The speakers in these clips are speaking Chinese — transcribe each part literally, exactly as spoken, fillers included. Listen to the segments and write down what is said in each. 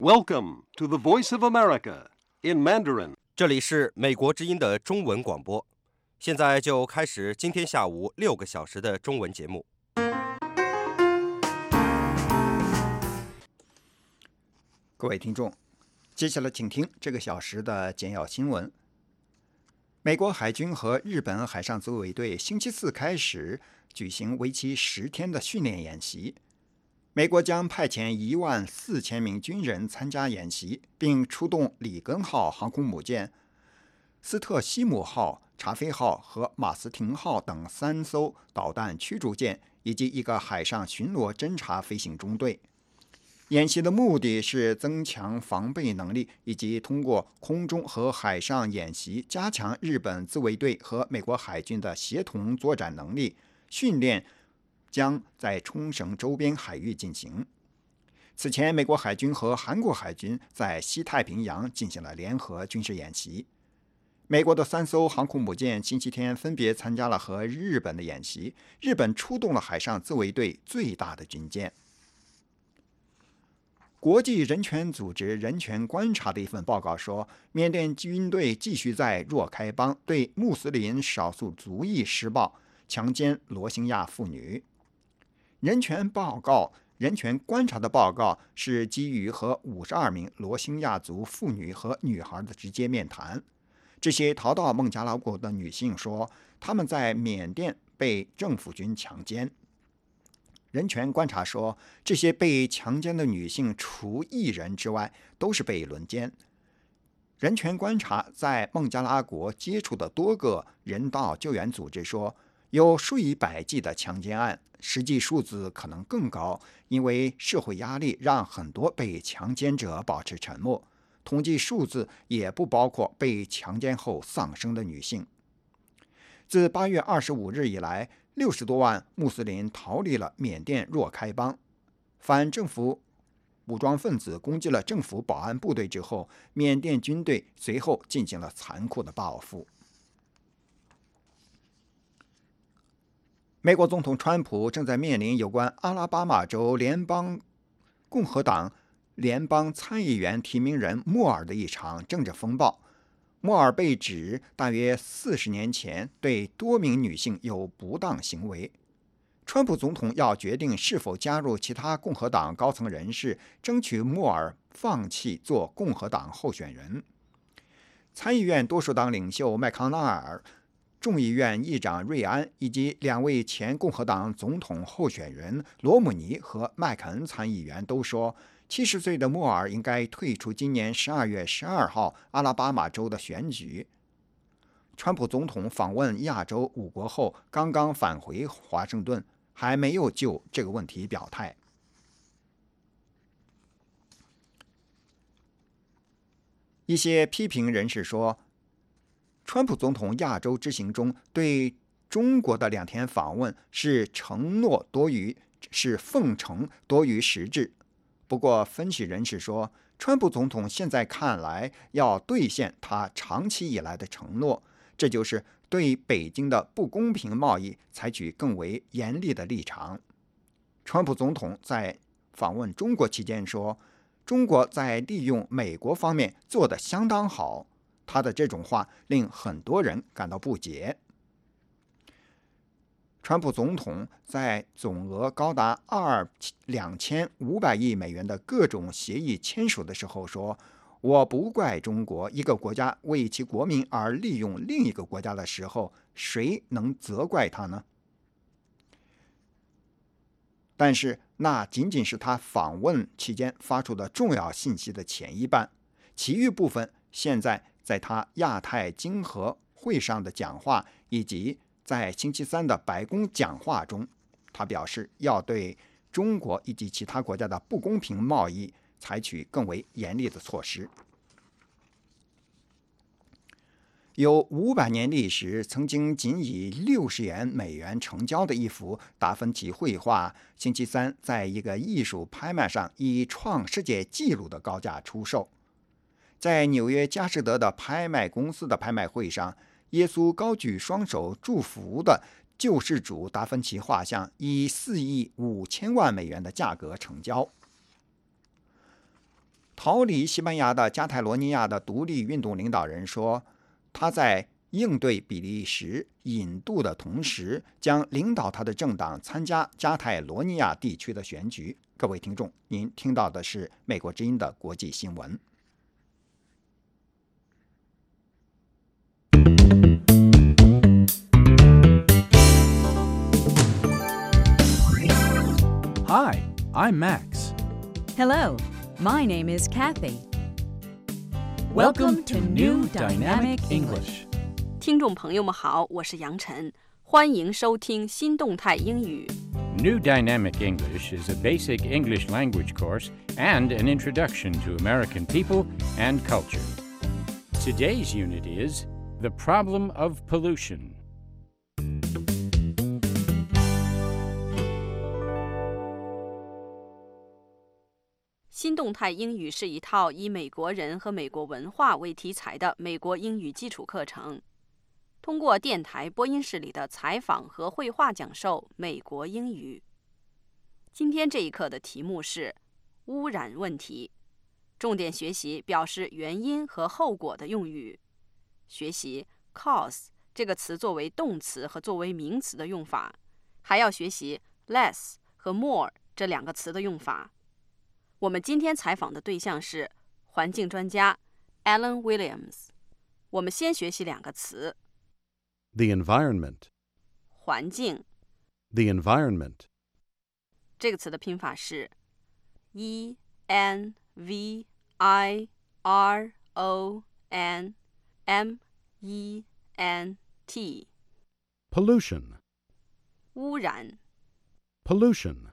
Welcome to the Voice of America in Mandarin. 这里是美国之音的中文广播，现在就开始今天下午六个小时的中文节目。 各位听众，接下来请听这个小时的简要新闻。美国海军和日本海上自卫队星期四开始举行为期十天的训练演习。美国将派遣一万四千名军人参加演习，并出动里根号航空母舰、斯特西姆号、查菲号和马斯廷号等三艘导弹驱逐舰，以及一个海上巡逻侦察飞行中队。演习的目的是增强防备能力，以及通过空中和海上演习加强日本自卫队和美国海军的协同作战能力。训练将在冲绳周边海域进行。此前，美国海军和韩国海军在西太平洋进行了联合军事演习。美国的三艘航空母舰星期天分别参加了和日本的演习。日本出动了海上自卫队最大的军舰。国际人权组织人权观察的一份报告说，缅甸军队继续在若开邦对穆斯林少数族裔施暴，强奸罗兴亚妇女。人权报告、人权观察的报告是基于和五十二名罗兴亚族妇女和女孩的直接面谈。这些逃到孟加拉国的女性说，她们在缅甸被政府军强奸。人权观察说，这些被强奸的女性除一人之外都是被轮奸。人权观察在孟加拉国接触的多个人道救援组织说，有数以百计的强奸案，实际数字可能更高，因为社会压力让很多被强奸者保持沉默。统计数字也不包括被强奸后丧生的女性。自八月二十五日以来，六十多万穆斯林逃离了缅甸若开邦。反政府武装分子攻击了政府保安部队之后，缅甸军队随后进行了残酷的报复。美国总统川普正在面临有关阿拉巴马州联邦共和党联邦参议员提名人莫尔的一场政治风暴。莫尔被指大约四十年前对多名女性有不当行为。川普总统要决定是否加入其他共和党高层人士，争取莫尔放弃做共和党候选人。参议院多数党领袖麦康奈尔、众议院议长瑞安以及两位前共和党总统候选人罗姆尼和麦肯恩参议员都说，七十岁的莫尔应该退出今年十二月十二号阿拉巴马州的选举。川普总统访问亚洲五国后，刚刚返回华盛顿，还没有就这个问题表态。一些批评人士说，川普总统亚洲之行中对中国的两天访问是承诺多于是奉承多于实质。不过，分析人士说，川普总统现在看来要兑现他长期以来的承诺，这就是对北京的不公平贸易采取更为严厉的立场。川普总统在访问中国期间说，中国在利用美国方面做得相当好。他的这种话令很多人感到不解。川普总统在总额高达两千五百亿美元的各种协议签署的时候说，我不怪中国，一个国家为其国民而利用另一个国家的时候，谁能责怪他呢？但是那仅仅是他访问期间发出的重要信息的前一半，其余部分现在在他亚太经合会上的讲话，以及在星期三的白宫讲话中，他表示要对中国以及其他国家的不公平贸易采取更为严厉的措施。有五百年历史，曾经仅以六十元美元成交的一幅达芬奇绘画，星期三在一个艺术拍卖上以创世界纪录的高价出售。在纽约佳士得的拍卖公司的拍卖会上，耶稣高举双手祝福的救世主达芬奇画像以四亿五千万美元的价格成交。 逃离西班牙的加泰罗尼亚的独立运动领导人说，他在应对比利时引渡的同时，将领导他的政党参加加泰罗尼亚地区的选举。各位听众，您听到的是美国之音的国际新闻。 Hi, I'm Max. Hello, my name is Kathy. Welcome to New Dynamic English. 听众朋友们好，我是杨晨，欢迎收听新动态英语。 New Dynamic English is a basic English language course and an introduction to American people and culture. Today's unit is The Problem of Pollution. 新动态英语是一套以美国人和美国文化为题材的美国英语基础课程，通过电台播音室里的采访和绘画讲授美国英语。今天这一课的题目是污染问题，重点学习表示原因和后果的用语，学习 cause 这个词作为动词和作为名词的用法，还要学习 less 和 more 这两个词的用法。我们今天采访的对象是环境专家 Alan Williams。我们先学习两个词 The environment. 环境 The environment. 这个词的拼法是 E N V I R O N M E N T. Pollution. 污染 Pollution.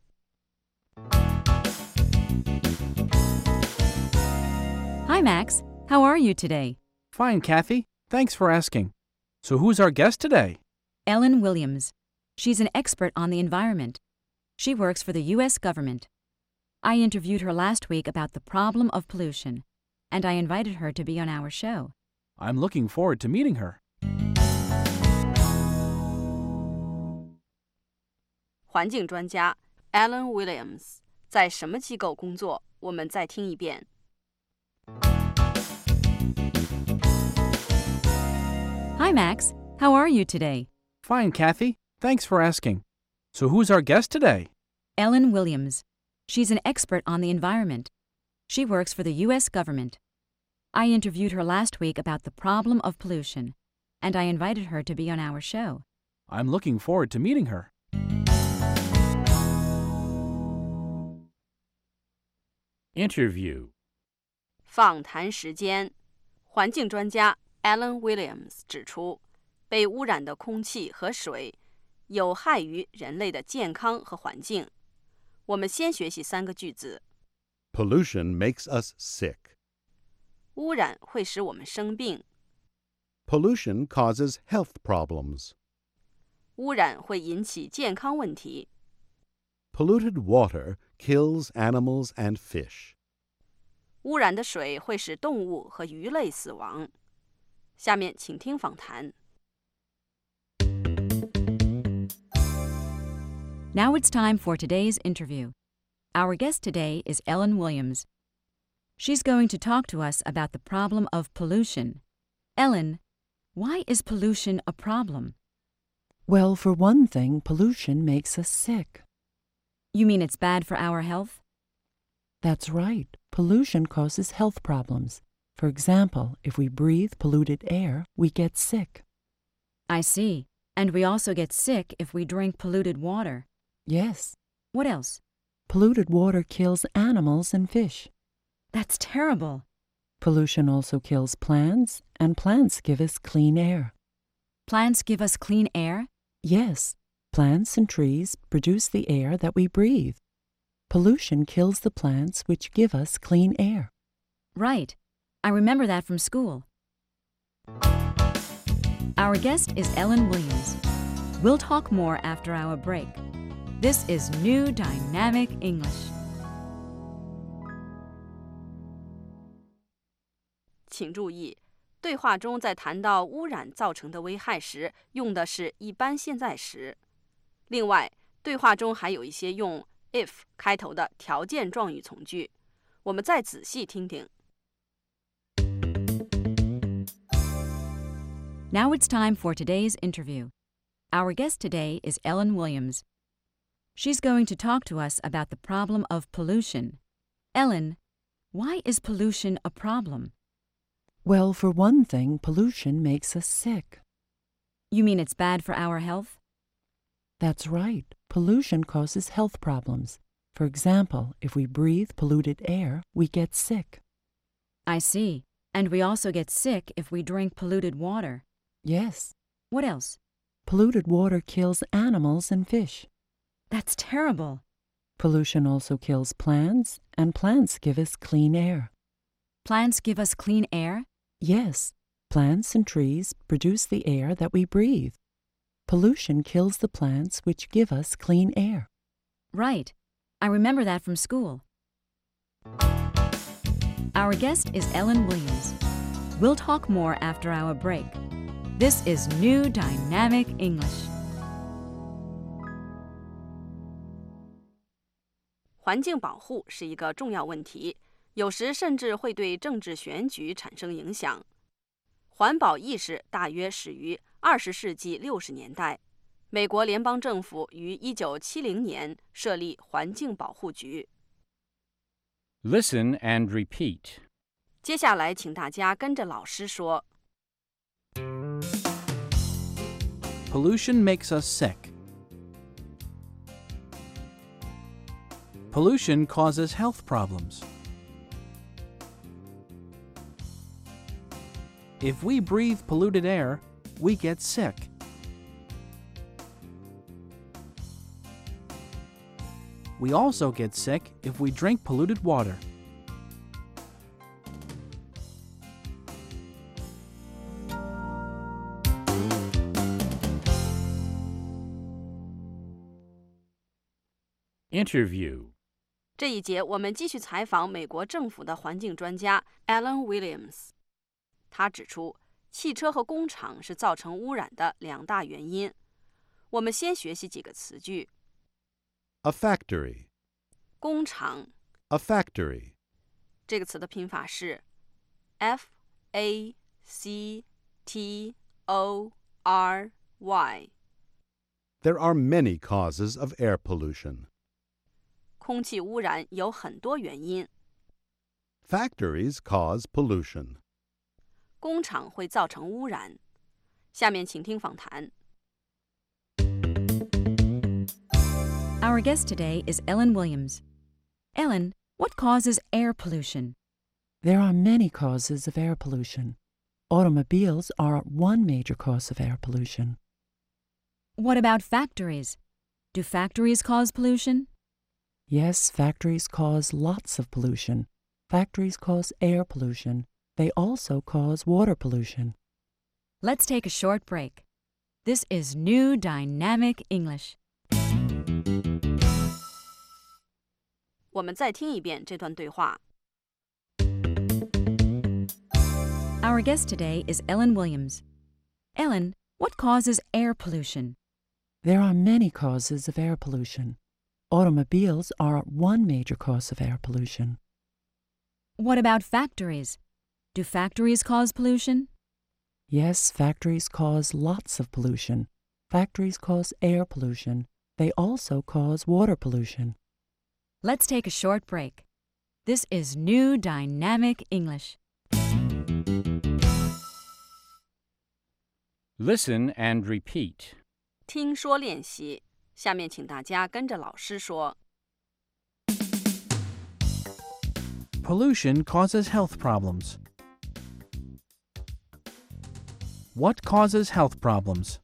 Hi, Max. How are you today? Fine, Kathy. Thanks for asking. So who's our guest today? Ellen Williams. She's an expert on the environment. She works for the U S government. I interviewed her last week about the problem of pollution, and I invited her to be on our show. I'm looking forward to meeting her. 环境专家 Alan Williams 在什么机构工作？我们再听一遍。 Hi, Max. How are you today? Fine, Kathy. Thanks for asking. So who's our guest today? Ellen Williams. She's an expert on the environment. She works for the U S government. I interviewed her last week about the problem of pollution, and I invited her to be on our show. I'm looking forward to meeting her. Interview. 访谈时间，环境专家 Alan Williams 指出，被污染的空气和水有害于人类的健康和环境。我们先学习三个句子。 Pollution makes us sick. 污染会使我们生病。 Pollution causes health problems. 污染会引起健康问题。 Polluted water kills animals and fish. 污染的水会使动物和鱼类死亡。下面请听访谈。 Now it's time for today's interview. Our guest today is Ellen Williams. She's going to talk to us about the problem of pollution. Ellen, why is pollution a problem? Well, for one thing, pollution makes us sick. You mean it's bad for our health? That's right. Pollution causes health problems. For example, if we breathe polluted air, we get sick. I see. And we also get sick if we drink polluted water. Yes. What else? Polluted water kills animals and fish. That's terrible. Pollution also kills plants, and plants give us clean air. Plants give us clean air? Yes. Plants and trees produce the air that we breathe. Pollution kills the plants which give us clean air. Right. I remember that from school. Our guest is Ellen Williams. We'll talk more after our break. This is New Dynamic English. 请注意，对话中在谈到污染造成的危害时，用的是一般现在时。另外，对话中还有一些用 if 开头的条件状语从句。 我们再仔细听听。 Now it's time for today's interview. Our guest today is Ellen Williams. She's going to talk to us about the problem of pollution. Ellen, why is pollution a problem? Well, for one thing, pollution makes us sick. You mean it's bad for our health? That's right. Pollution causes health problems. For example, if we breathe polluted air, we get sick. I see. And we also get sick if we drink polluted water. Yes. What else? Polluted water kills animals and fish. That's terrible. Pollution also kills plants, and plants give us clean air. Plants give us clean air? Yes. Plants and trees produce the air that we breathe. Pollution kills the plants which give us clean air. Right. I remember that from school. Our guest is Ellen Williams. We'll talk more after our break. This is New Dynamic English. 环境保护是一个重要问题，有时甚至会对政治选举产生影响。环保意识大约始于二十世纪六十年代，美国联邦政府于一九七零年设立环境保护局。 Listen and repeat. 接下来，请大家跟着老师说。 Pollution makes us sick. Pollution causes health problems. If we breathe polluted air, we get sick. We also get sick if we drink polluted water. Interview. 这一节我们继续采访美国政府的环境专家 Ellen Williams。他指出，汽车和工厂是造成污染的两大原因。我们先学习几个词句。 A factory. 工厂 A factory. 这个词的拼法是 F A C T O R Y。 There are many causes of air pollution. 空气污染有很多原因， Factories cause pollution. 工厂会造成污染。下面请听访谈。 Our guest today is Ellen Williams. Ellen, what causes air pollution? There are many causes of air pollution. Automobiles are one major cause of air pollution. What about factories? Do factories cause pollution? Yes, factories cause lots of pollution. Factories cause air pollution. They also cause water pollution. Let's take a short break. This is New Dynamic English. 我们再听一遍这段对话。 Our guest today is Ellen Williams. Ellen, what causes air pollution? There are many causes of air pollution. Automobiles are one major cause of air pollution. What about factories? Do factories cause pollution? Yes, factories cause lots of pollution. Factories cause air pollution. They also cause water pollution. Let's take a short break. This is New Dynamic English. Listen and repeat. 听说练习，下面请大家跟着老师说。 Pollution causes health problems. What causes health problems?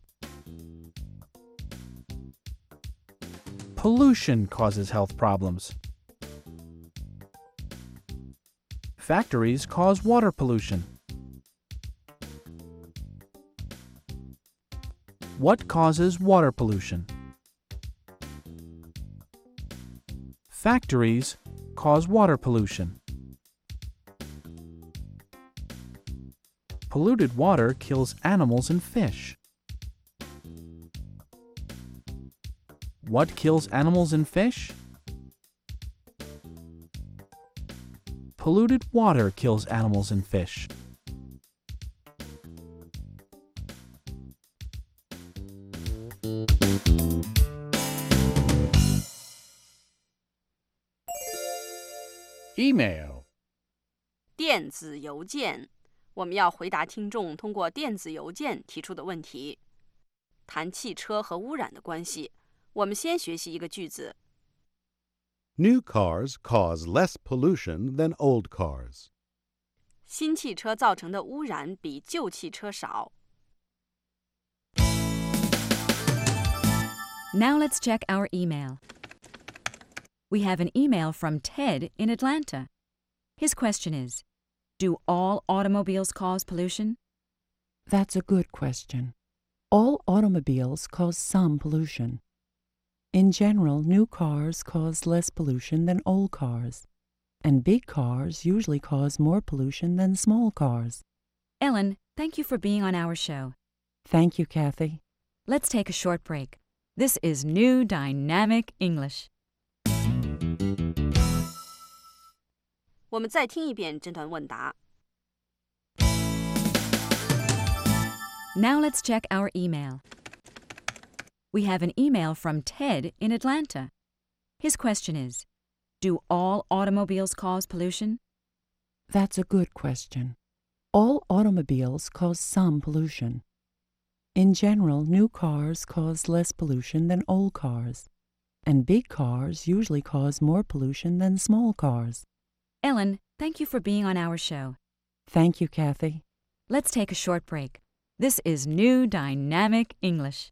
Pollution causes health problems. Factories cause water pollution. What causes water pollution? Factories cause water pollution. Polluted water kills animals and fish. What kills animals and fish? Polluted water kills animals and fish. Email. 电子邮件，我们要回答听众通过电子邮件提出的问题。谈汽车和污染的关系，我们先学习一个句子。 New cars cause less pollution than old cars. 新汽车造成的污染比旧汽车少。 Now let's check our email. We have an email from Ted in Atlanta. His question is, do all automobiles cause pollution? That's a good question. All automobiles cause some pollution. In general, new cars cause less pollution than old cars, and big cars usually cause more pollution than small cars. Ellen, thank you for being on our show. Thank you, Kathy. Let's take a short break. This is New Dynamic English. 我们再听一遍这段问答。 Now let's check our email. We have an email from Ted in Atlanta. His question is, do all automobiles cause pollution? That's a good question. All automobiles cause some pollution. In general, new cars cause less pollution than old cars, and big cars usually cause more pollution than small cars. Ellen, thank you for being on our show. Thank you, Kathy. Let's take a short break. This is New Dynamic English.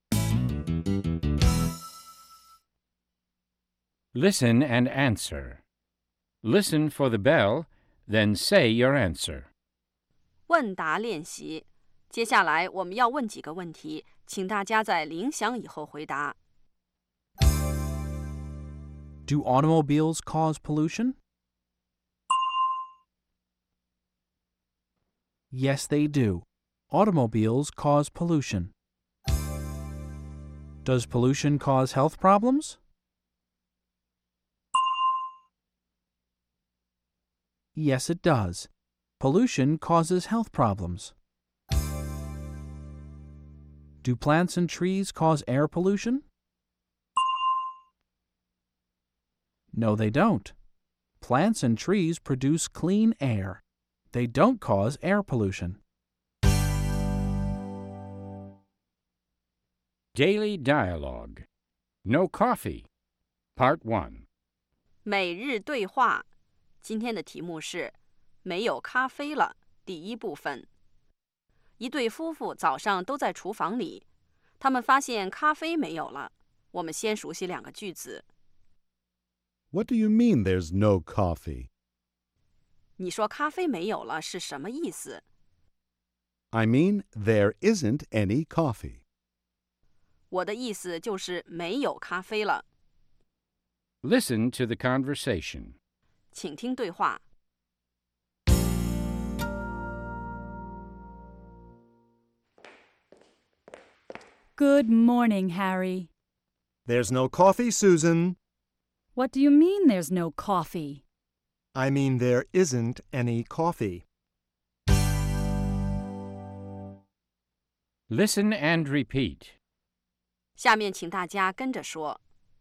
Listen and answer. Listen for the bell, then say your answer. 问答练习，接下来我们要问几个问题，请大家在铃响以后回答。 Do automobiles cause pollution? Yes, they do. Automobiles cause pollution. Does pollution cause health problems? Yes, it does. Pollution causes health problems. Do plants and trees cause air pollution? No, they don't. Plants and trees produce clean air. They don't cause air pollution. Daily Dialogue. No Coffee. Part one. 每日对话，今天的题目是没有咖啡了。第一部分，一对夫妇早上都在厨房里，他们发现咖啡没有了。我们先熟悉两个句子。 What do you mean there's no coffee? 你说咖啡没有了是什么意思？ I mean there isn't any coffee. 我的意思就是没有咖啡了。 Listen to the conversation. 请听对话。 Good morning, Harry. There's no coffee, Susan. What do you mean there's no coffee? I mean there isn't any coffee. Listen and repeat. 下面请大家跟着说。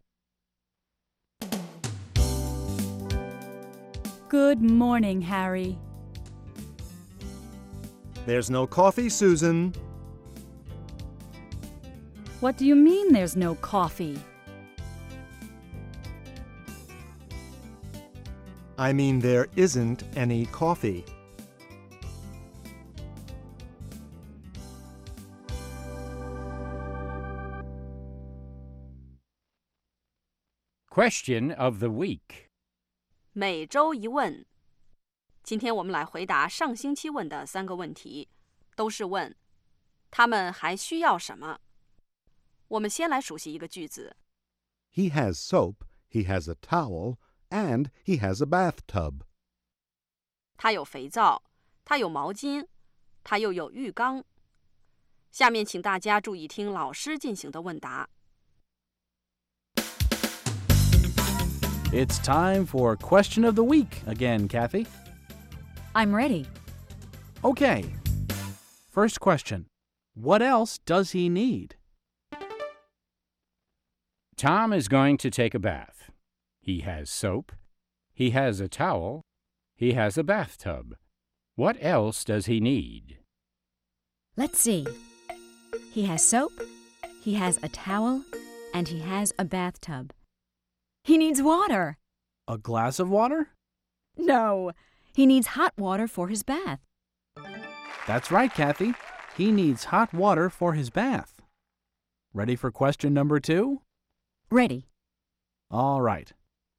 Good morning, Harry. There's no coffee, Susan. What do you mean there's no coffee? I mean there isn't any coffee. Question of the week. 每周一问。今天我们来回答上星期问的三个问题，都是问他们还需要什么。我们先来熟悉一个句子。 He has soap, he has a towel, and he has a bathtub. 他有肥皂，他有毛巾，他又有浴缸。下面请大家注意听老师进行的问答。 It's time for Question of the Week again, Kathy. I'm ready. Okay. First question. What else does he need? Tom is going to take a bath. He has soap. He has a towel. He has a bathtub. What else does he need? Let's see. He has soap, he has a towel, and he has a bathtub. He needs water. A glass of water? No, he needs hot water for his bath. That's right, Kathy. He needs hot water for his bath. Ready for question number two? Ready. All right.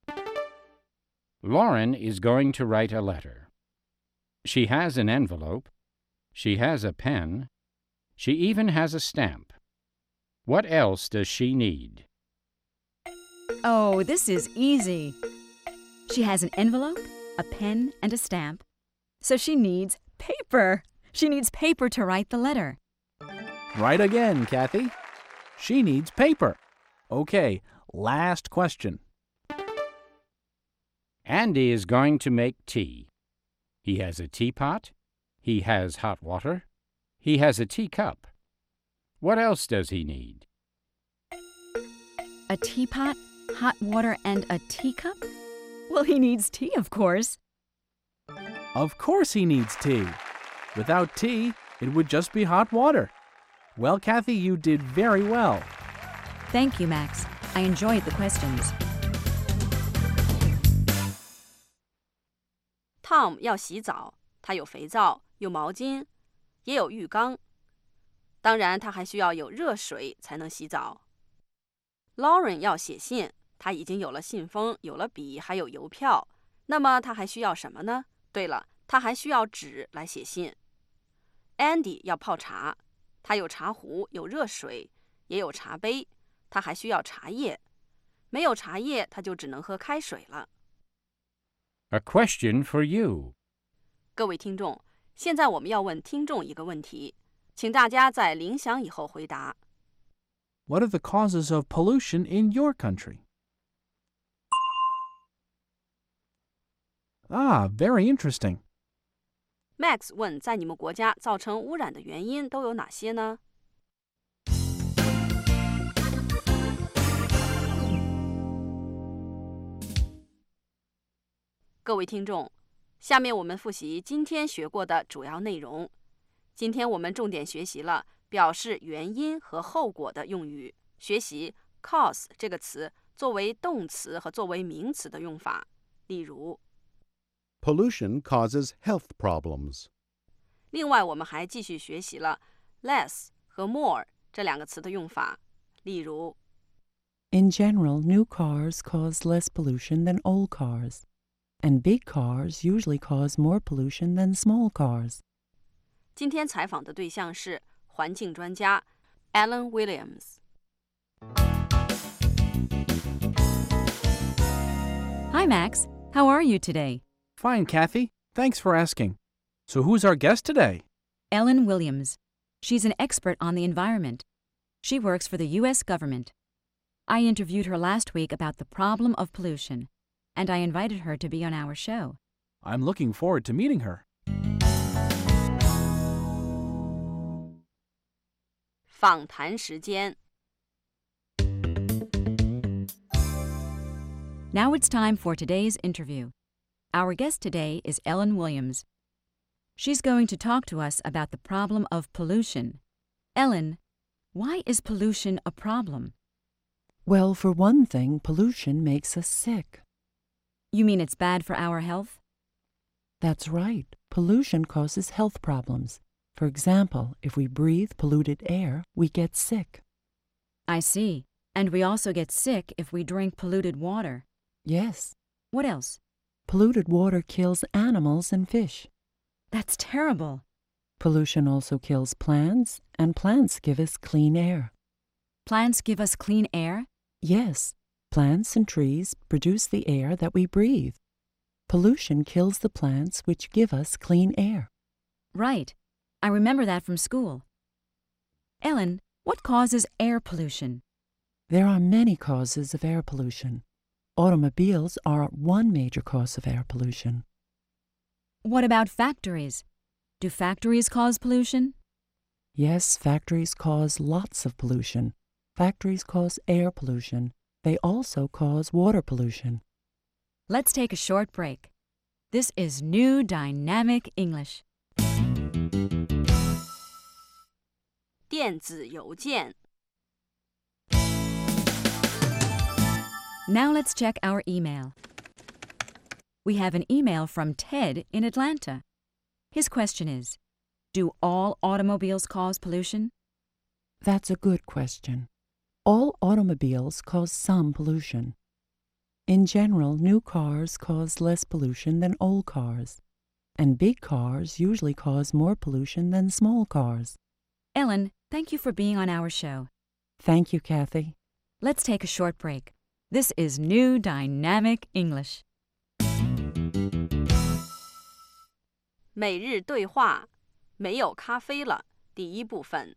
Lauren is going to write a letter. She has an envelope. She has a pen. She even has a stamp. What else does she need? Oh, this is easy. She has an envelope, a pen, and a stamp. So she needs paper. She needs paper to write the letter. Right again, Kathy. She needs paper. Okay, last question. Andy is going to make tea. He has a teapot. He has hot water. He has a teacup. What else does he need? A teapot, hot water, and a teacup? Well, he needs tea, of course. Of course he needs tea. Without tea, it would just be hot water. Well, Kathy, you did very well. Thank you, Max. I enjoyed the questions. Tom 要洗澡，他有肥皂，有毛巾，也有浴缸。当然，他还需要有热水才能洗澡。Lauren 要写信，他已经有了信封，有了笔，还有邮票。那么他还需要什么呢？对了，他还需要纸来写信。Andy 要泡茶，他有茶壶，有热水，也有茶杯，他还需要茶叶。没有茶叶，他就只能喝开水了。 A question for you. 各位听众，现在我们要问听众一个问题，请大家在铃响以后回答。 What are the causes of pollution in your country? Ah, very interesting. Max 问，在你们国家造成污染的原因都有哪些呢？各位听众，下面我们复习今天学过的主要内容。今天我们重点学习了表示原因和后果的用语，学习 cause 这个词作为动词和作为名词的用法。例如 Pollution causes health problems. 另外我们还继续学习了 less 和 more 这两个词的用法。例如 In general, new cars cause less pollution than old cars, and big cars usually cause more pollution than small cars. 今天采访的对象是环境专家 Alan Williams。 Hi, Max. How are you today? Fine, Kathy. Thanks for asking. So who's our guest today? Ellen Williams. She's an expert on the environment. She works for the U S government. I interviewed her last week about the problem of pollution, and I invited her to be on our show. I'm looking forward to meeting her. 访谈时间。 Now it's time for today's interview. Our guest today is Ellen Williams. She's going to talk to us about the problem of pollution. Ellen, why is pollution a problem? Well, for one thing, pollution makes us sick. You mean it's bad for our health? That's right. Pollution causes health problems. For example, if we breathe polluted air, we get sick. I see. And we also get sick if we drink polluted water. Yes. What else? Polluted water kills animals and fish. That's terrible. Pollution also kills plants, and plants give us clean air. Plants give us clean air? Yes. Plants and trees produce the air that we breathe. Pollution kills the plants which give us clean air. Right. I remember that from school. Ellen, what causes air pollution? There are many causes of air pollution. Automobiles are one major cause of air pollution. What about factories? Do factories cause pollution? Yes, factories cause lots of pollution. Factories cause air pollution. They also cause water pollution. Let's take a short break. This is New Dynamic English. 电子邮件 Now let's check our email. We have an email from Ted in Atlanta. His question is, do all automobiles cause pollution? That's a good question. All automobiles cause some pollution. In general, new cars cause less pollution than old cars, and big cars usually cause more pollution than small cars. Ellen, thank you for being on our show. Thank you, Kathy. Let's take a short break. This is New Dynamic English. 每日对话没有咖啡了第一部分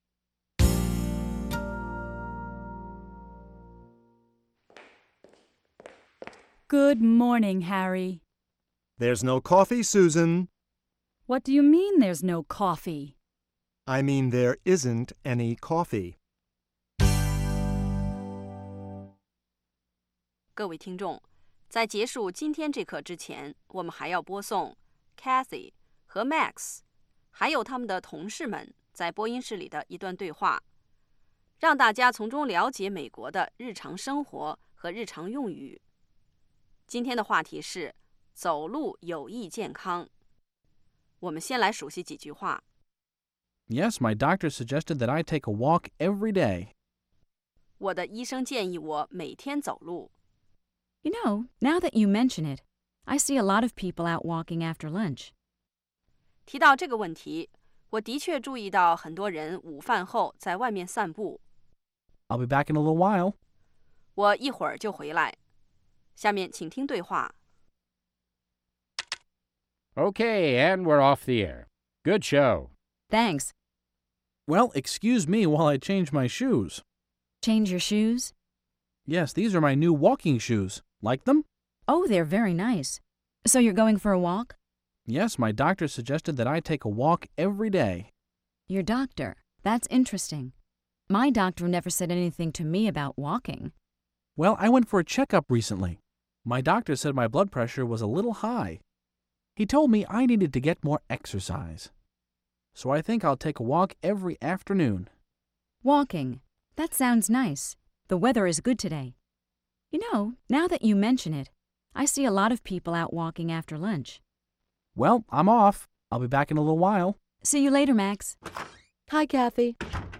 Good morning, Harry. There's no coffee, Susan. What do you mean there's no coffee? I mean there isn't any coffee. 各位听众，在结束今天这课之前，我们还要播送 Kathy 和 Max 还有他们的同事们在播音室里的一段对话，让大家从中了解美国的日常生活和日常用语。今天的话题是走路有益健康。我们先来熟悉几句话。 Yes, my doctor suggested that I take a walk every day. 我的医生建议我每天走路。 You know, now that you mention it, I see a lot of people out walking after lunch. 提到这个问题，我的确注意到很多人午饭后在外面散步。 I'll be back in a little while. 我一会儿就回来。下面请听对话。 Okay, and we're off the air. Good show. Thanks. Well, excuse me while I change my shoes. Change your shoes? Yes, these are my new walking shoes. Like them? Oh, they're very nice. So you're going for a walk? Yes, my doctor suggested that I take a walk every day. Your doctor? That's interesting. My doctor never said anything to me about walking. Well, I went for a checkup recently. My doctor said my blood pressure was a little high. He told me I needed to get more exercise. So I think I'll take a walk every afternoon. Walking? That sounds nice. The weather is good today. You know, now that you mention it, I see a lot of people out walking after lunch. Well, I'm off. I'll be back in a little while. See you later, Max. Hi, Kathy.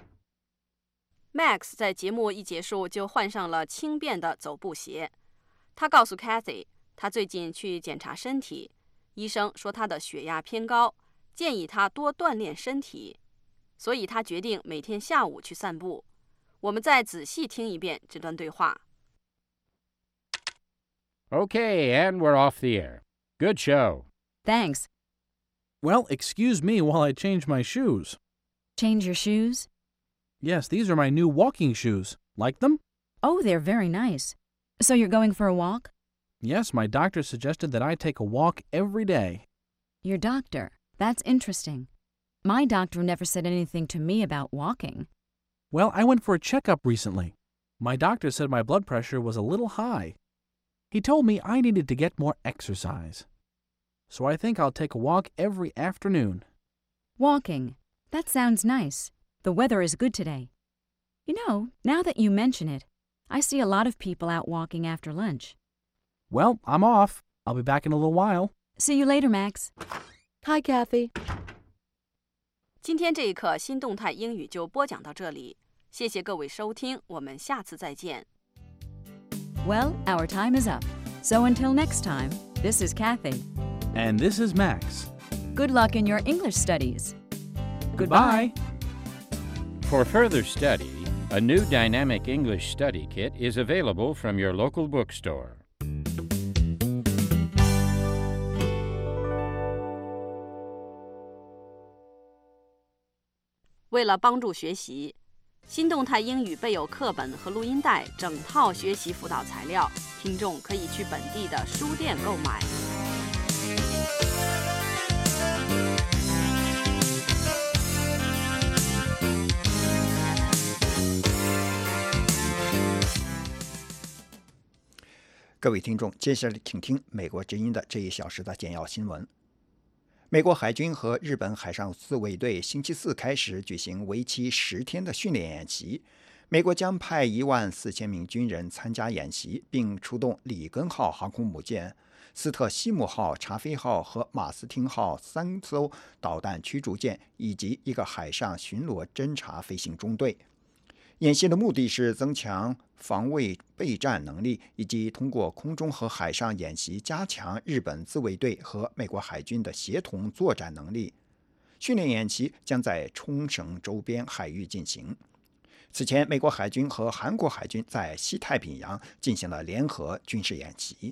Max 在节目一结束就换上了轻便的走步鞋。他告诉 Kathy， 他最近去检查身体，医生说他的血压偏高，建议他多锻炼身体，所以他决定每天下午去散步。我们再仔细听一遍这段对话。 Okay, and we're off the air. Good show. Thanks. Well, excuse me while I change my shoes. Change your shoes? Yes, these are my new walking shoes. Like them? Oh, they're very nice. So you're going for a walk? Yes, my doctor suggested that I take a walk every day. Your doctor? That's interesting. My doctor never said anything to me about walking. Well, I went for a checkup recently. My doctor said my blood pressure was a little high. He told me I needed to get more exercise. So I think I'll take a walk every afternoon. Walking? That sounds nice. The weather is good today. You know, now that you mention it, I see a lot of people out walking after lunch. Well, I'm off. I'll be back in a little while. See you later, Max. Hi, Kathy. 今天这一课新动态英语就播讲到这里，谢谢各位收听，我们下次再见。 Well, our time is up. So until next time, this is Kathy. And this is Max. Good luck in your English studies. Goodbye. For further study, a new dynamic English study kit is available from your local bookstore. 为了帮助学习， 新动态英语备有课本和录音带，整套学习辅导材料，听众可以去本地的书店购买。 各位听众，接下来请听美国之音的这一小时的简要新闻。美国海军和日本海上自卫队星期四开始举行为期十天的训练演习。美国将派一万四千名军人参加演习，并出动里根号航空母舰、斯特西姆号、查菲号和马斯汀号三艘导弹驱逐舰，以及一个海上巡逻侦察飞行中队。演习的目的是增强防卫备战能力，以及通过空中和海上演习加强日本自卫队和美国海军的协同作战能力。训练演习将在冲绳周边海域进行。此前，美国海军和韩国海军在西太平洋进行了联合军事演习。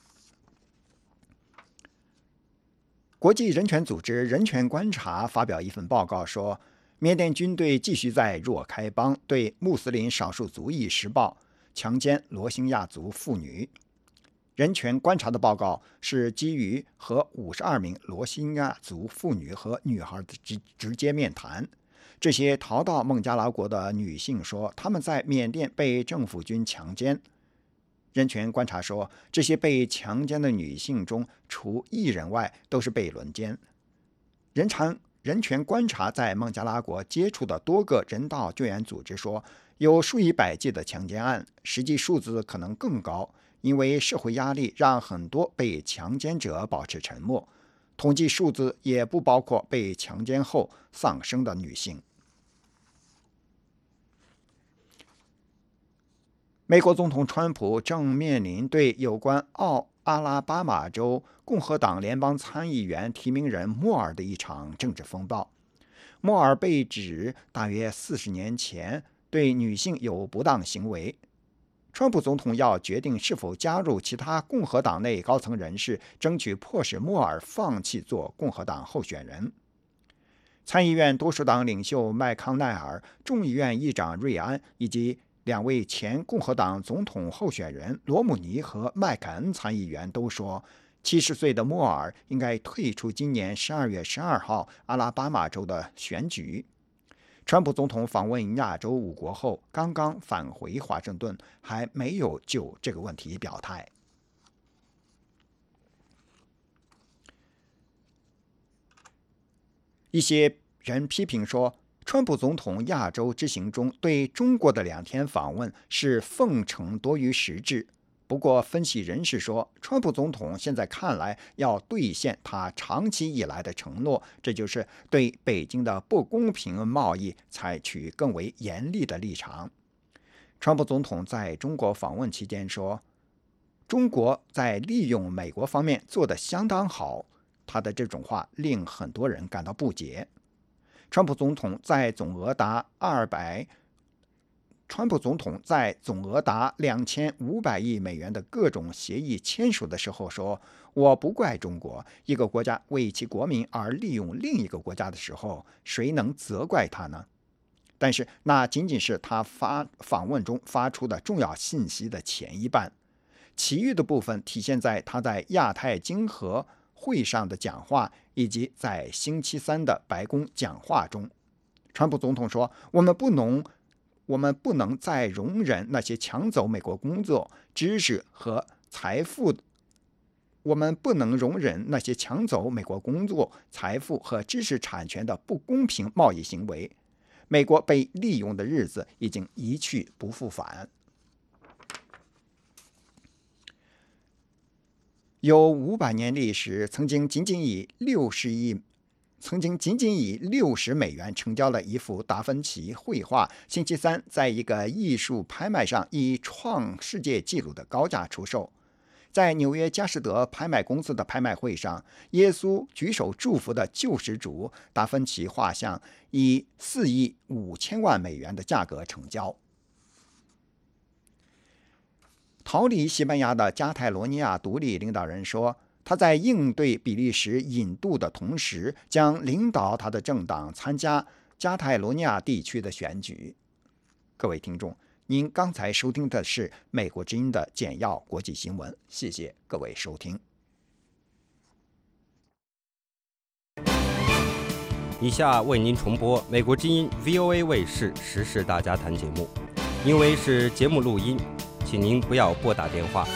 国际人权组织人权观察发表一份报告说，缅甸军队继续在若开邦对穆斯林少数族裔施暴，强奸罗兴亚族妇女。人权观察的报告是基于和五十二名罗兴亚族妇女和女孩的直直接面谈。这些逃到孟加拉国的女性说，她们在缅甸被政府军强奸。人权观察说，这些被强奸的女性中，除一人外，都是被轮奸。人权人权观察在孟加拉国接触的多个人道救援组织说，有数以百计的强奸案，实际数字可能更高，因为社会压力让很多被强奸者保持沉默。统计数字也不包括被强奸后丧生的女性。美国总统川普正面临对有关奥阿拉巴马州共和党联邦参议员提名人莫尔的一场政治风暴。莫尔被指大约四十年前对女性有不当行为。川普总统要决定是否加入其他共和党内高层人士，争取迫使莫尔放弃做共和党候选人。参议院多数党领袖麦康奈尔、众议院议长瑞安以及两位前共和党总统候选人罗姆尼和麦凯恩参议员都说，七十岁的莫尔应该退出今年十二月十二号阿拉巴马州的选举。川普总统访问亚洲五国后，刚刚返回华盛顿，还没有就这个问题表态。一些人批评说，川普总统亚洲之行中对中国的两天访问是奉承多于实质。不过，分析人士说，川普总统现在看来要兑现他长期以来的承诺，这就是对北京的不公平贸易采取更为严厉的立场。川普总统在中国访问期间说，中国在利用美国方面做得相当好，他的这种话令很多人感到不解。川普总统在总额达二百川普总统在总额达两千五百亿美元的各种协议签署的时候说，我不怪中国，一个国家为其国民而利用另一个国家的时候，谁能责怪他呢？但是那仅仅是他发访问中发出的重要信息的前一半，其余的部分体现在他在亚太经合会上的讲话，以及在星期三的白宫讲话中。川普总统说，我们不能我们不能再容忍那些抢走美国工作、知识和财富。我们不能容忍那些抢走美国工作、财富和知识产权的不公平贸易行为。美国被利用的日子已经一去不复返。有五百年历史，曾经仅仅以六十亿。曾经仅仅以六十美元成交了一幅达芬奇绘画，星期三在一个艺术拍卖上以创世界纪录的高价出售。在纽约佳士得拍卖公司的拍卖会上，耶稣举手祝福的救世主达芬奇画像以四亿五千万美元的价格成交。逃离西班牙的加泰罗尼亚独立领导人说，他在应对比利时引渡的同时，将领导他的政党参加加泰罗尼亚地区的选举。 各位听众，您刚才收听的是美国之音的简要国际新闻，谢谢各位收听。 以下为您重播美国之音 V O A 卫视时事大家谈节目，因为是节目录音，请您不要拨打电话。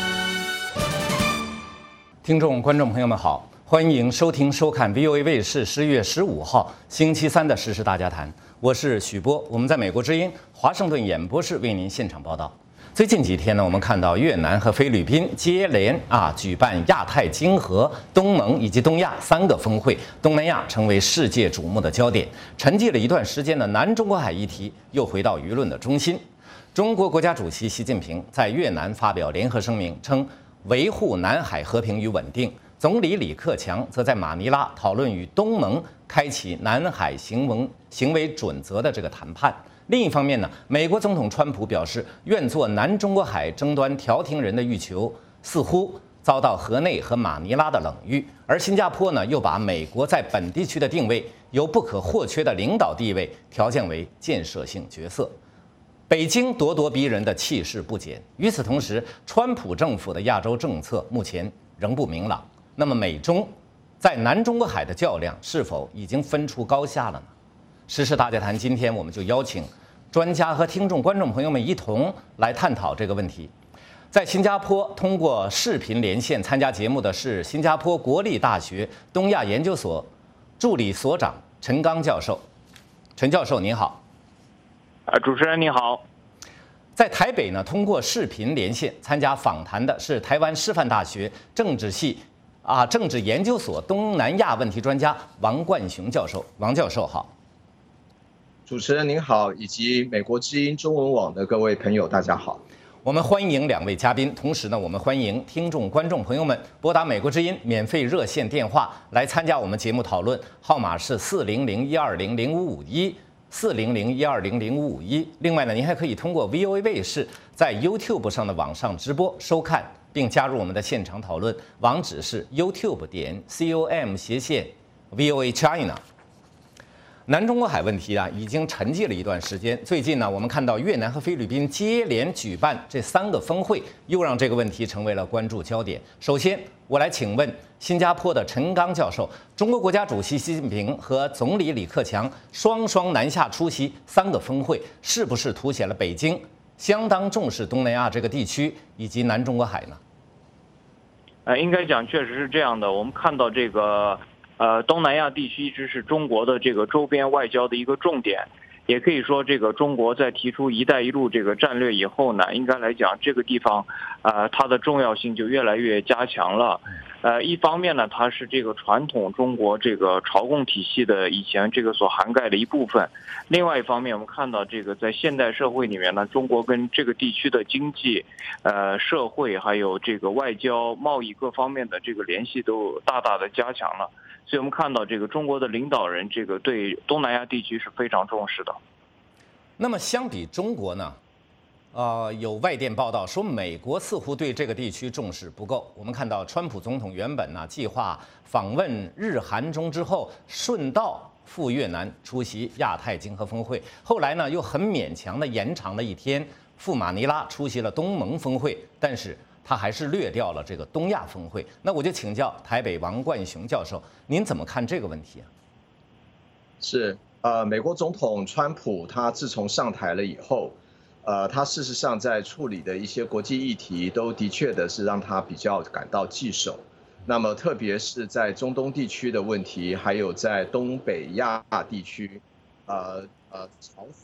听众、观众朋友们好，欢迎收听、收看 V O A 卫视十月十五号星期三的时事大家谈，我是许波，我们在美国之音华盛顿演播室为您现场报道。最近几天呢，我们看到越南和菲律宾接连啊举办亚太经合、东盟以及东亚三个峰会，东南亚成为世界瞩目的焦点。沉寂了一段时间的南中国海议题又回到舆论的中心。中国国家主席习近平在越南发表联合声明，称维护南海和平与稳定。总理李克强则在马尼拉讨论与东盟开启南海行为行为准则的这个谈判。另一方面呢，美国总统川普表示愿做南中国海争端调停人的欲求，似乎遭到河内和马尼拉的冷遇。而新加坡呢，又把美国在本地区的定位由不可或缺的领导地位调降为建设性角色。北京咄咄逼人的气势不减。与此同时，川普政府的亚洲政策目前仍不明朗。那么，美中在南中国海的较量是否已经分出高下了呢？时事大家谈，今天我们就邀请专家和听众、观众朋友们一同来探讨这个问题。在新加坡通过视频连线参加节目的是新加坡国立大学东亚研究所助理所长陈刚教授。陈教授您好。 啊，主持人你好。 在台北呢，通过视频连线参加访谈的是台湾师范大学政治系啊政治研究所东南亚问题专家王冠雄教授。王教授好。 主持人您好，以及美国之音中文网的各位朋友，大家好。 我们欢迎两位嘉宾，同时呢，我们欢迎听众、观众朋友们拨打美国之音免费热线电话来参加我们节目讨论，号码是四零零一二零零五五一。四零零一二零零五五一。另外呢，您还可以通过 V O A 卫视在 YouTube 上的网上直播收看，并加入我们的现场讨论。网址是 YouTube 点 com 斜线 V O A China。南中国海问题啊，已经沉寂了一段时间。最近呢，我们看到越南和菲律宾接连举办这三个峰会，又让这个问题成为了关注焦点。首先，我来请问新加坡的陈刚教授，中国国家主席习近平和总理李克强双双南下出席三个峰会，是不是凸显了北京相当重视东南亚这个地区以及南中国海呢？ 呃，应该讲确实是这样的。我们看到这个。呃，东南亚地区一直是中国的这个周边外交的一个重点，也可以说，这个中国在提出“一带一路”这个战略以后呢，应该来讲，这个地方，呃，它的重要性就越来越加强了。呃，一方面呢，它是这个传统中国这个朝贡体系的以前这个所涵盖的一部分；另外一方面，我们看到这个在现代社会里面呢，中国跟这个地区的经济、呃社会还有这个外交、贸易各方面的这个联系都大大的加强了。所以我们看到这个中国的领导人这个对东南亚地区是非常重视的。 那么相比中国呢，呃，有外电报道说美国似乎对这个地区重视不够。我们看到川普总统原本呢计划访问日韩中之后，顺道赴越南出席亚太经合峰会，后来呢又很勉强的延长了一天赴马尼拉出席了东盟峰会，但是他还是略掉了这个东亚峰会。那我就请教台北王冠雄教授，您怎么看这个问题啊？ 是，呃，美国总统川普他自从上台了以后，呃，他事实上在处理的一些国际议题都的确的是让他比较感到棘手。那么特别是在中东地区的问题，还有在东北亚地区，呃呃，朝鲜。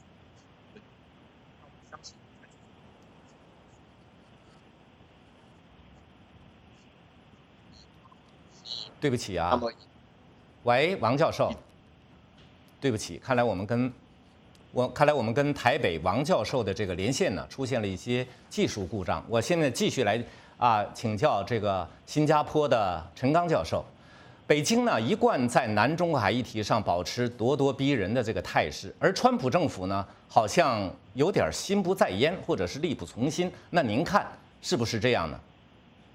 对不起啊，喂，王教授，对不起，看来我们跟我看来我们跟台北王教授的这个连线呢出现了一些技术故障。我现在继续来啊请教这个新加坡的陈刚教授。北京呢一贯在南中国海议题上保持咄咄逼人的这个态势，而川普政府呢好像有点心不在焉，或者是力不从心。那您看是不是这样呢？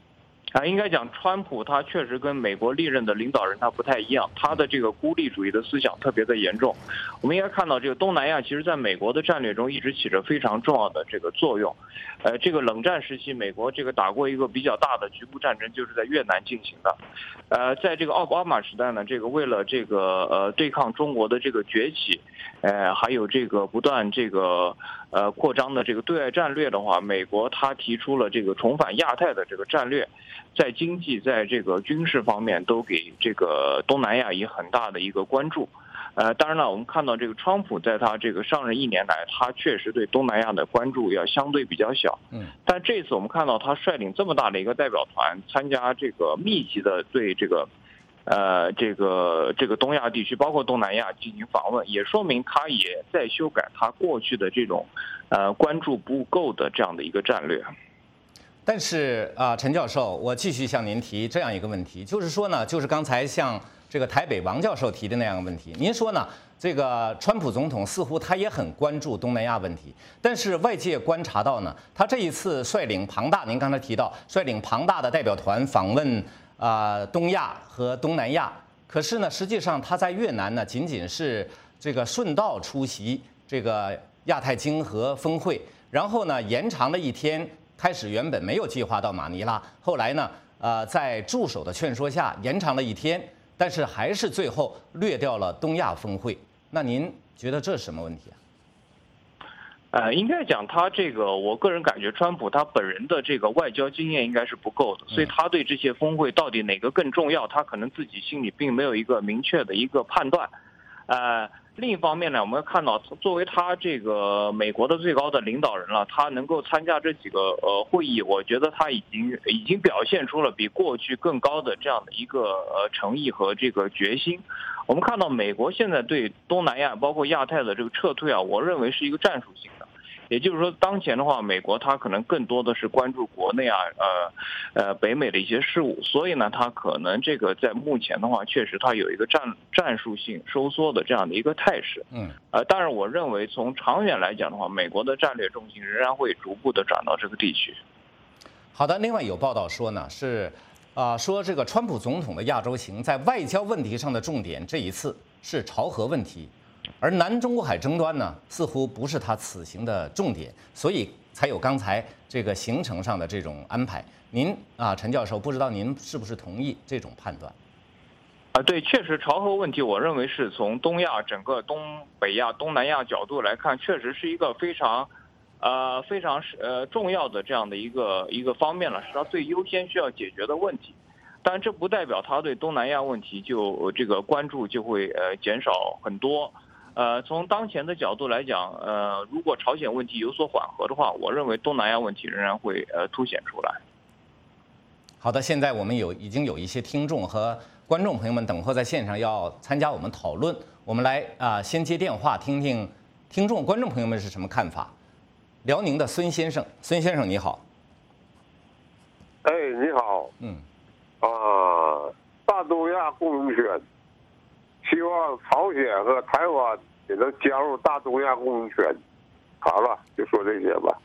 啊，应该讲，川普他确实跟美国历任的领导人他不太一样，他的这个孤立主义的思想特别的严重。我们应该看到，这个东南亚其实在美国的战略中一直起着非常重要的这个作用。呃，这个冷战时期，美国这个打过一个比较大的局部战争，就是在越南进行的。呃，在这个奥巴马时代呢，这个为了这个呃对抗中国的这个崛起，呃，还有这个不断这个呃扩张的这个对外战略的话，美国他提出了这个重返亚太的这个战略。在经济，在这个军事方面，都给这个东南亚以很大的一个关注。呃，当然了，我们看到这个川普在他这个上任一年来，他确实对东南亚的关注要相对比较小。 嗯， 但这次我们看到他率领这么大的一个代表团参加这个密集的对这个，呃，这个这个东亚地区，包括东南亚进行访问，也说明他也在修改他过去的这种，呃，关注不够的这样的一个战略。 但是啊、呃，陈教授，我继续向您提这样一个问题，就是说呢，就是刚才像这个台北王教授提的那样的问题，您说呢，这个川普总统似乎他也很关注东南亚问题，但是外界观察到呢，他这一次率领庞大，您刚才提到率领庞大的代表团访问啊、呃、东亚和东南亚，可是呢，实际上他在越南呢，仅仅是这个顺道出席这个亚太经合峰会，然后呢，延长了一天。开始原本没有计划到马尼拉，后来呢，呃，在助手的劝说下延长了一天，但是还是最后略掉了东亚峰会。那您觉得这是什么问题啊？ 呃，应该讲他这个，我个人感觉，川普他本人的这个外交经验应该是不够的，所以他对这些峰会到底哪个更重要，他可能自己心里并没有一个明确的一个判断，呃。另一方面呢，我们看到作为他这个美国的最高的领导人了，他能够参加这几个呃会议，我觉得他已经已经表现出了比过去更高的这样的一个呃诚意和这个决心。我们看到美国现在对东南亚包括亚太的这个撤退啊，我认为是一个战术性的。也就是说，当前的话，美国它可能更多的是关注国内啊，呃，呃，北美的一些事务，所以呢，它可能这个在目前的话，确实它有一个战战术性收缩的这样的一个态势。 嗯， 呃，当然，我认为从长远来讲的话，美国的战略重心仍然会逐步的转到这个地区。 好的，另外有报道说呢，是啊、呃，说这个川普总统的亚洲行在外交问题上的重点，这一次是朝核问题。而南中国海争端呢，似乎不是他此行的重点，所以才有刚才这个行程上的这种安排。您啊，陈教授，不知道您是不是同意这种判断？ 啊，对，确实朝核问题，我认为是从东亚整个东北亚、东南亚角度来看，确实是一个非常，呃，非常呃重要的这样的一个一个方面了，是他最优先需要解决的问题。但这不代表他对东南亚问题就这个关注就会呃减少很多。呃，从当前的角度来讲，呃，如果朝鲜问题有所缓和的话，我认为东南亚问题仍然会呃凸显出来。 好的，现在我们有已经有一些听众和观众朋友们等候在线上要参加我们讨论，我们来啊、呃、先接电话，听听听众观众朋友们是什么看法。辽宁的孙先生，孙先生你好。 哎，你好。 嗯。 啊，大东亚共荣圈。希望朝鲜和台湾也能加入大东亚共荣圈。好了，就说这些吧。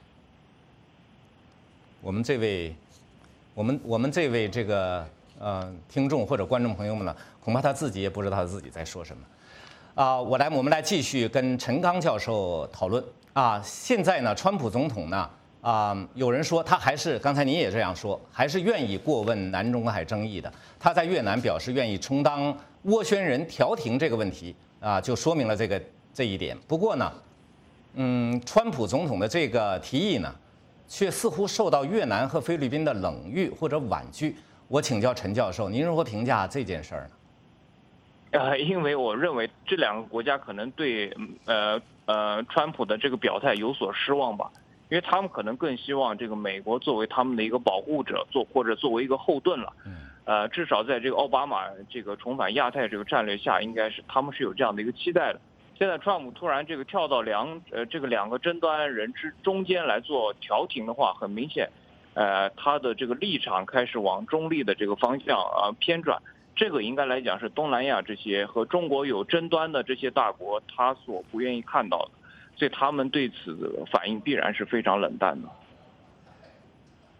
我们这位，我们我们这位这个呃听众或者观众朋友们呢，恐怕他自己也不知道他自己在说什么。啊、呃，我来，我们来继续跟陈刚教授讨论啊。现在呢，川普总统呢，啊、呃，有人说他还是刚才您也这样说，还是愿意过问南中国海争议的。他在越南表示愿意充当斡旋人调停这个问题啊，就说明了这个这一点。不过呢，嗯，川普总统的这个提议呢，却似乎受到越南和菲律宾的冷遇或者婉拒。我请教陈教授，您如何评价这件事儿呢？ 呃，因为我认为这两个国家可能对呃呃川普的这个表态有所失望吧，因为他们可能更希望这个美国作为他们的一个保护者，做或者作为一个后盾了。呃，至少在这个奥巴马这个重返亚太这个战略下，应该是他们是有这样的一个期待的。现在川普突然这个跳到两呃这个两个争端人之中间来做调停的话，很明显，呃，他的这个立场开始往中立的这个方向啊、呃、偏转。这个应该来讲是东南亚这些和中国有争端的这些大国他所不愿意看到的，所以他们对此反应必然是非常冷淡的。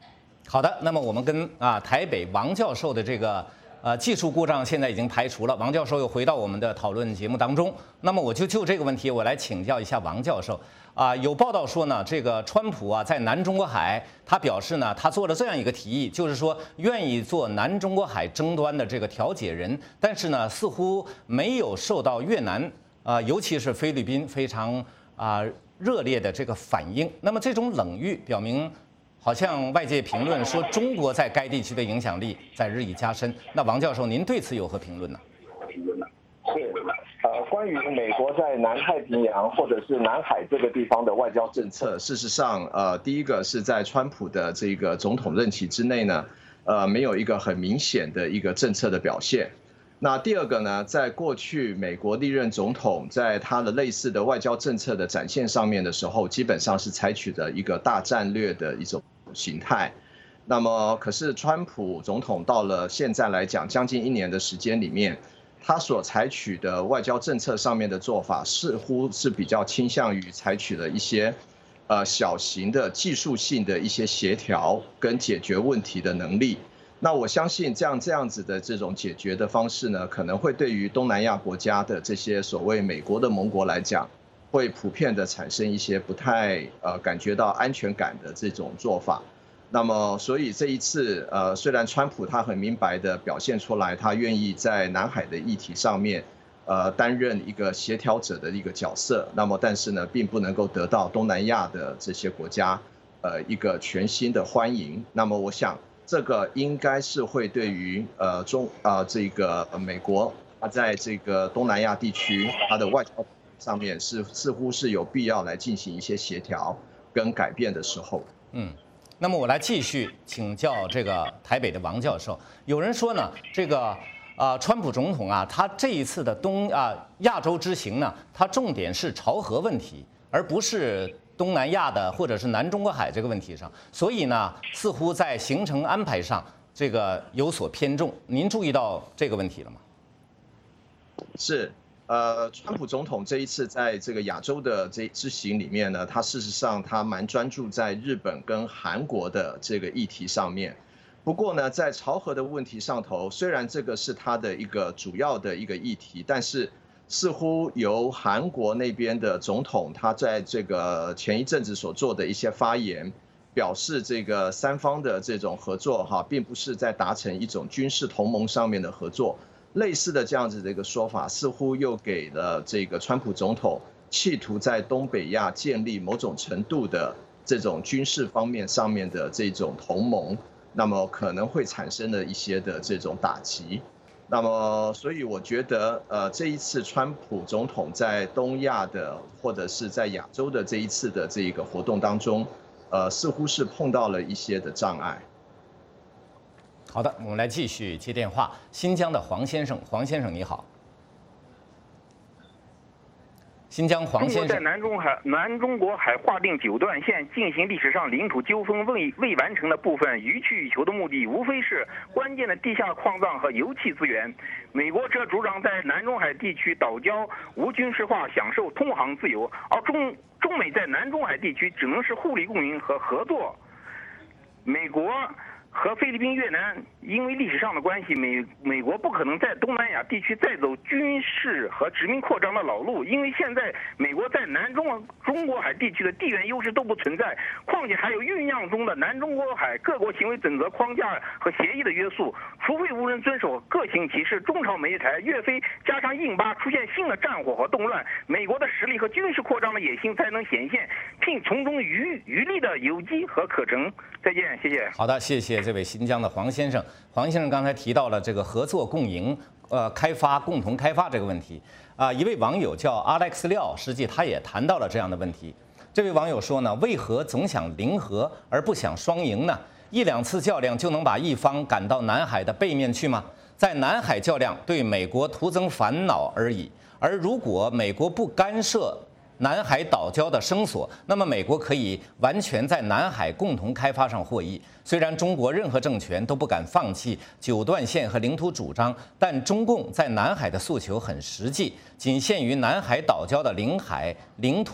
好的，那么我们跟啊台北王教授的这个呃技术故障现在已经排除了，王教授又回到我们的讨论节目当中。那么我就就这个问题，我来请教一下王教授。啊，有报道说呢，这个川普啊在南中国海，他表示呢，他做了这样一个提议，就是说愿意做南中国海争端的这个调解人，但是呢，似乎没有受到越南啊，尤其是菲律宾非常啊热烈的这个反应。那么这种冷遇表明，好像外界评论说中国在该地区的影响力在日益加深。那王教授，您对此有何评论呢？ 是，呃，关于美国在南太平洋或者是南海这个地方的外交政策，事实上，呃，第一个是在川普的这个总统任期之内呢，呃，没有一个很明显的一个政策的表现。那第二个呢，在过去美国历任总统在他的类似的外交政策的展现上面的时候，基本上是采取的一个大战略的一种形态。那么，可是川普总统到了现在来讲，将近一年的时间里面，他所采取的外交政策上面的做法，似乎是比较倾向于采取了一些，呃，小型的技术性的一些协调跟解决问题的能力。那我相信这样这样子的这种解决的方式呢，可能会对于东南亚国家的这些所谓美国的盟国来讲，会普遍的产生一些不太呃感觉到安全感的这种做法。那么，所以这一次，呃，虽然川普他很明白的表现出来，他愿意在南海的议题上面，呃，担任一个协调者的一个角色，那么，但是呢，并不能够得到东南亚的这些国家，呃，一个全新的欢迎。那么，我想这个应该是会对于呃中啊、呃、这个美国，它在这个东南亚地区它的外交上面是似乎是有必要来进行一些协调跟改变的时候。 嗯。那么我来继续请教这个台北的王教授。有人说呢，这个啊、呃，川普总统啊，他这一次的东啊、呃、亚洲之行呢，他重点是朝核问题，而不是东南亚的或者是南中国海这个问题上。所以呢，似乎在行程安排上这个有所偏重。您注意到这个问题了吗？ 是。呃，川普总统这一次在这个亚洲的这之行里面呢，他事实上他蛮专注在日本跟韩国的这个议题上面。不过呢，在朝核的问题上头，虽然这个是他的一个主要的一个议题，但是似乎由韩国那边的总统他在这个前一阵子所做的一些发言，表示这个三方的这种合作哈，并不是在达成一种军事同盟上面的合作。类似的这样子的一个说法，似乎又给了这个川普总统企图在东北亚建立某种程度的这种军事方面上面的这种同盟，那么可能会产生了一些的这种打击。那么，所以我觉得，呃，这一次川普总统在东亚的或者是在亚洲的这一次的这个活动当中，呃，似乎是碰到了一些的障碍。 好的，我们来继续接电话。新疆的黄先生，黄先生你好。新疆黄先生， 中国在南中海南中国海划定九段线进行历史上领土纠纷未未完成的部分，予取予求的目的无非是关键的地下矿藏和油气资源。美国则主张在南中海地区岛礁无军事化，享受通航自由，而中中美在南中海地区只能是互利共赢和合作。美国和菲律宾、越南因为历史上的关系，美美国不可能在东南亚地区再走军事和殖民扩张的老路，因为现在美国在南中中国海地区的地缘优势都不存在，况且还有酝酿中的南中国海各国行为准则框架和协议的约束，除非无人遵守，各行其事。中朝美台越非加上印巴出现新的战火和动乱，美国的实力和军事扩张的野心才能显现，并从中渔渔利的有机和可乘。再见，谢谢。 好的，谢谢这位新疆的黄先生。黄先生刚才提到了这个合作共赢、呃开发、共同开发这个问题啊、呃，一位网友叫 Alex 廖，实际他也谈到了这样的问题。这位网友说呢，为何总想零和而不想双赢呢？一两次较量就能把一方赶到南海的背面去吗？在南海较量对美国徒增烦恼而已。而如果美国不干涉南海岛礁的声索，那么美国可以完全在南海共同开发上获益。虽然中国任何政权都不敢放弃九段线和领土主张，但中共在南海的诉求很实际，仅限于南海岛礁的领海、领土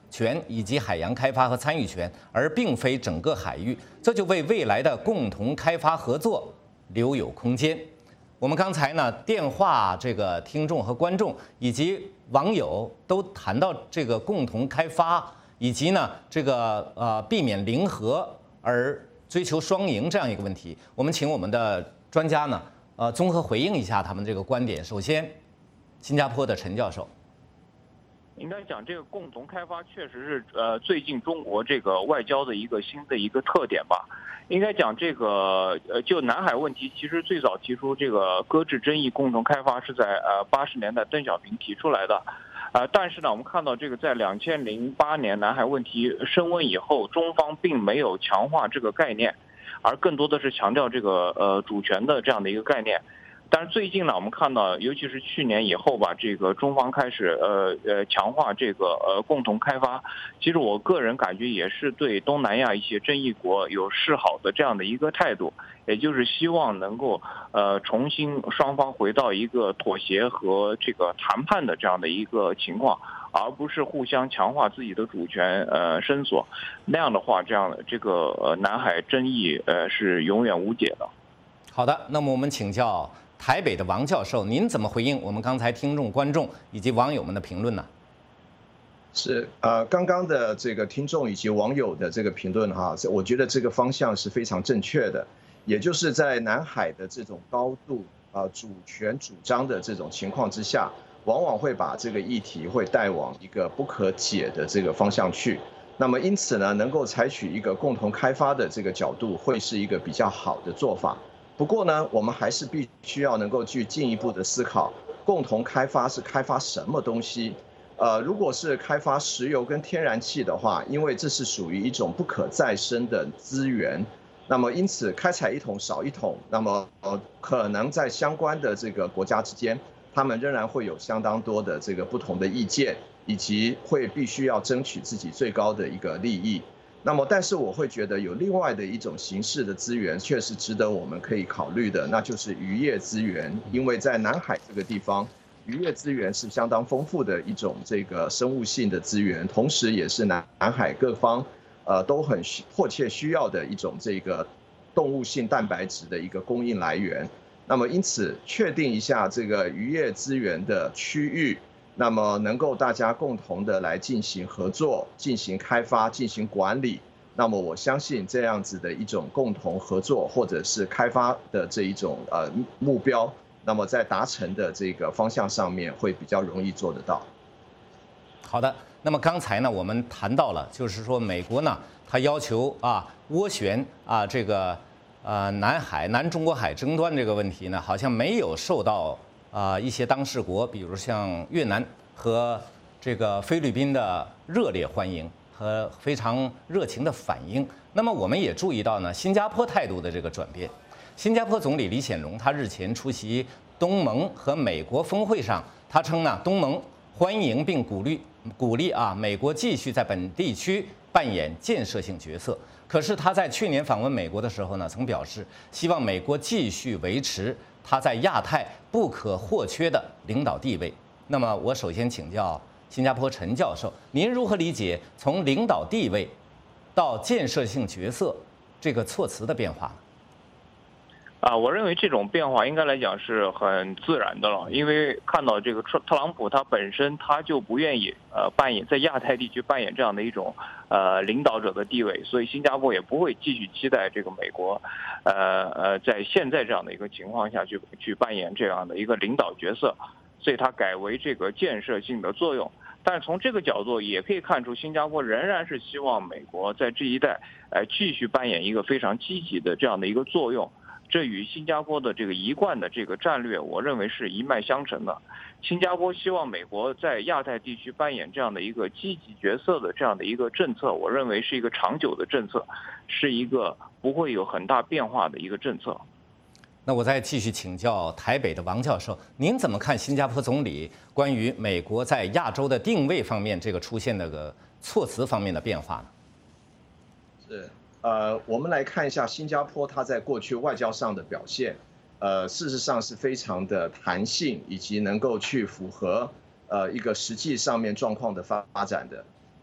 权以及海洋开发和参与权，而并非整个海域，这就为未来的共同开发合作留有空间。我们刚才呢，电话这个听众和观众以及网友都谈到这个共同开发，以及呢这个呃避免零和而追求双赢这样一个问题。我们请我们的专家呢，呃，综合回应一下他们这个观点。首先，新加坡的陈教授。 应该讲，这个共同开发确实是呃最近中国这个外交的一个新的一个特点吧。应该讲，这个呃就南海问题，其实最早提出这个搁置争议共同开发是在呃八十年代邓小平提出来的，呃但是呢，我们看到这个在两千零八年南海问题升温以后，中方并没有强化这个概念，而更多的是强调这个呃主权的这样的一个概念。但是最近呢，我们看到，尤其是去年以后吧，这个中方开始呃呃强化这个呃共同开发。其实我个人感觉也是对东南亚一些争议国有示好的这样的一个态度，也就是希望能够呃重新双方回到一个妥协和这个谈判的这样的一个情况，而不是互相强化自己的主权呃伸索。那样的话，这样这个呃南海争议呃是永远无解的。 好的，那么我们请教台北的王教授，您怎么回应我们刚才听众、观众以及网友们的评论呢？ 是呃，刚刚的这个听众以及网友的这个评论哈，我觉得这个方向是非常正确的，也就是在南海的这种高度啊、呃、主权主张的这种情况之下，往往会把这个议题会带往一个不可解的这个方向去。那么因此呢，能够采取一个共同开发的这个角度，会是一个比较好的做法。不过呢，我们还是必须要能够去进一步的思考，共同开发是开发什么东西？呃，如果是开发石油跟天然气的话，因为这是属于一种不可再生的资源，那么因此开采一桶少一桶，那么呃可能在相关的这个国家之间，他们仍然会有相当多的这个不同的意见，以及会必须要争取自己最高的一个利益。那么，但是我会觉得有另外的一种形式的资源，确实值得我们可以考虑的，那就是渔业资源。因为在南海这个地方，渔业资源是相当丰富的一种这个生物性的资源，同时也是南南海各方呃都很迫切需要的一种这个动物性蛋白质的一个供应来源。那么，因此确定一下这个渔业资源的区域。那么能够大家共同的来进行合作、进行开发、进行管理，那么我相信这样子的一种共同合作或者是开发的这一种呃目标，那么在达成的这个方向上面会比较容易做得到。 好的，那么刚才呢，我们谈到了，就是说美国呢，它要求啊斡旋啊这个呃南海、南中国海争端这个问题呢，好像没有受到。啊、呃，一些当事国，比如像越南和这个菲律宾的热烈欢迎和非常热情的反应。那么我们也注意到呢，新加坡态度的这个转变。新加坡总理李显龙他日前出席东盟和美国峰会上，他称呢，东盟欢迎并鼓励鼓励啊美国继续在本地区扮演建设性角色。可是他在去年访问美国的时候呢，曾表示希望美国继续维持他在亚太不可或缺的领导地位。那么，我首先请教新加坡陈教授，您如何理解从领导地位到建设性角色这个措辞的变化？ 啊，我认为这种变化应该来讲是很自然的了，因为看到这个特特朗普他本身他就不愿意呃扮演在亚太地区扮演这样的一种呃领导者的地位，所以新加坡也不会继续期待这个美国，呃呃在现在这样的一个情况下去去扮演这样的一个领导角色，所以他改为这个建设性的作用。但是从这个角度也可以看出，新加坡仍然是希望美国在这一带呃继续扮演一个非常积极的这样的一个作用。这与新加坡的这个一贯的这个战略，我认为是一脉相承的。新加坡希望美国在亚太地区扮演这样的一个积极角色的这样的一个政策，我认为是一个长久的政策，是一个不会有很大变化的一个政策。 那我再继续请教台北的王教授，您怎么看新加坡总理关于美国在亚洲的定位方面这个出现那个措辞方面的变化呢？ 是。呃，我们来看一下新加坡它在过去外交上的表现，呃，事实上是非常的弹性，以及能够去符合呃一个实际上面状况的发展的。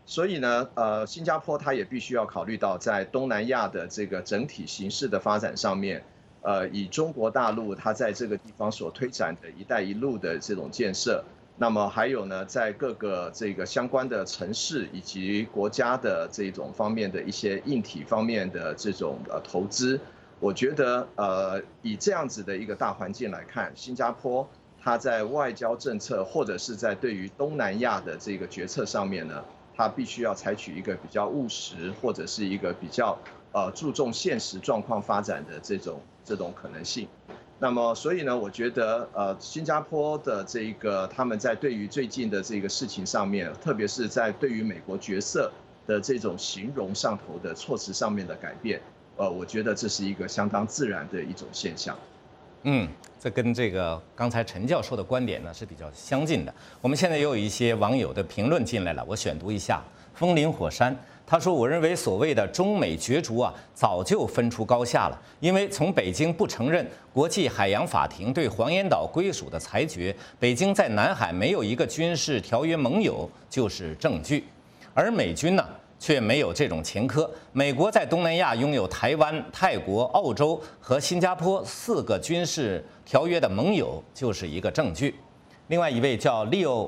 所以呢，呃，新加坡它也必须要考虑到在东南亚的这个整体形势的发展上面，呃，以中国大陆它在这个地方所推展的一带一路的这种建设，那么还有呢，在各个这个相关的城市以及国家的这种方面的一些硬体方面的这种呃投资，我觉得呃，以这样子的一个大环境来看，新加坡它在外交政策或者是在对于东南亚的这个决策上面呢，它必须要采取一个比较务实，或者是一个比较呃注重现实状况发展的这种这种可能性。那么，所以呢，我觉得呃，新加坡的这个他们在对于最近的这个事情上面，特别是在对于美国角色的这种形容上头的措辞上面的改变，呃，我觉得这是一个相当自然的一种现象。 嗯，这跟这个刚才陈教授的观点呢是比较相近的。我们现在也有一些网友的评论进来了，我选读一下。风林火山他说：“我认为所谓的中美角逐啊，早就分出高下了。因为从北京不承认国际海洋法庭对黄岩岛归属的裁决，北京在南海没有一个军事条约盟友就是证据，而美军呢？”却没有这种前科。美国在东南亚拥有台湾、泰国、澳洲和新加坡四个军事条约的盟友，就是一个证据。另外一位叫 Leo